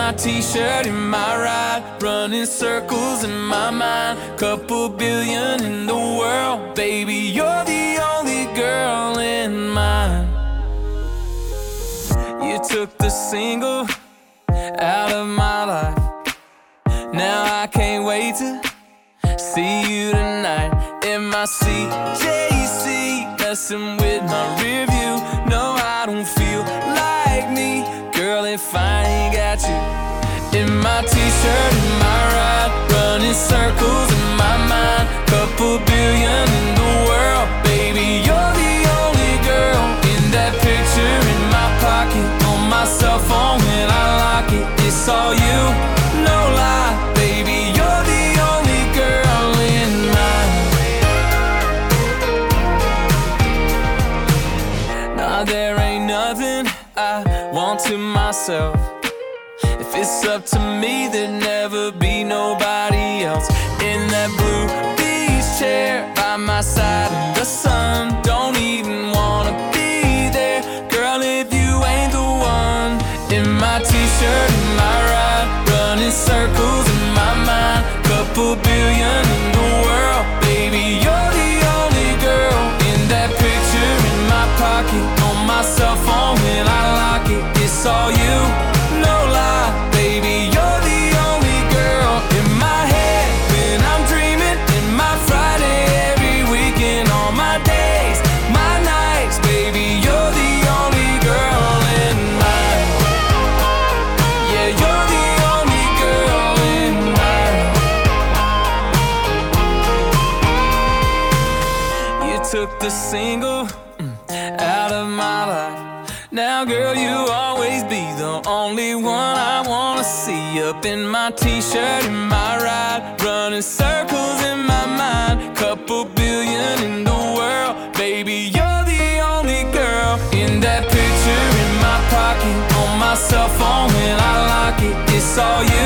my t-shirt, in my ride, running circles in my mind. Couple billion in the world, baby, you're the only girl in mine. You took the single out of my life. Now I can't wait to see you tonight. In my CJC, messing with my rear view. No, I don't feel like me, girl, if I ain't got you. In my t-shirt, in my ride, running circles in my mind. Couple billion in the world, baby, you're the only girl. In that picture in my pocket, on my cell phone when I lock it, it's all you, no lie, baby, you're the only girl in mine. Nah, there ain't nothing I want to myself. If it's up to me, there'd never be nobody else. In that blue beach chair by my side in the sun, don't even wanna be there, girl, if you ain't the one. In my t-shirt, in my ride, running circles in my mind. Couple billion in the world, baby, you're the only girl. In that picture in my pocket, on my cell phone when I lock it, it's all you, no lie, baby, you're the only girl. In my head when I'm dreaming, in my Friday every weekend, all my days, my nights, baby, you're the only girl in mine. Yeah, you're the only girl in mine. You took the single out of my life. Now, girl, you'll always be the only one I wanna see. Up in my t-shirt, in my ride, running circles in my mind. Couple billion in the world, baby, you're the only girl. In that picture in my pocket, on my cell phone when I lock it, it's all you,